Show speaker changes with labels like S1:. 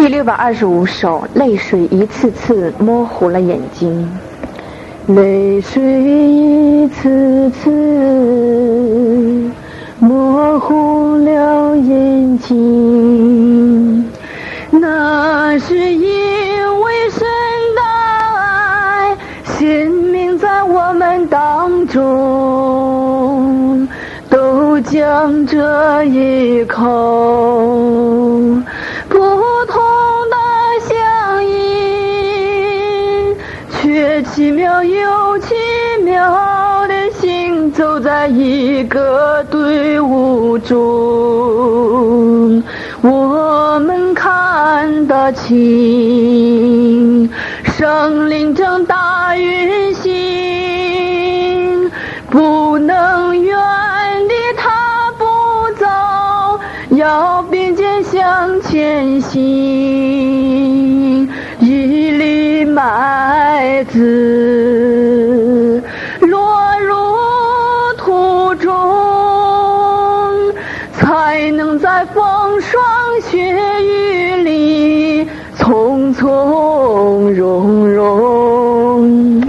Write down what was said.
S1: 第625首，泪水一次次模糊了眼睛，泪水一次次模糊了眼睛，那是因为神的爱显明在我们当中，都将这一口普通的乡音，却奇妙又奇妙地行走在一个队伍中。我们看得清，圣灵正大运行，不能原地踏步走，要并肩向前行。一粒麦子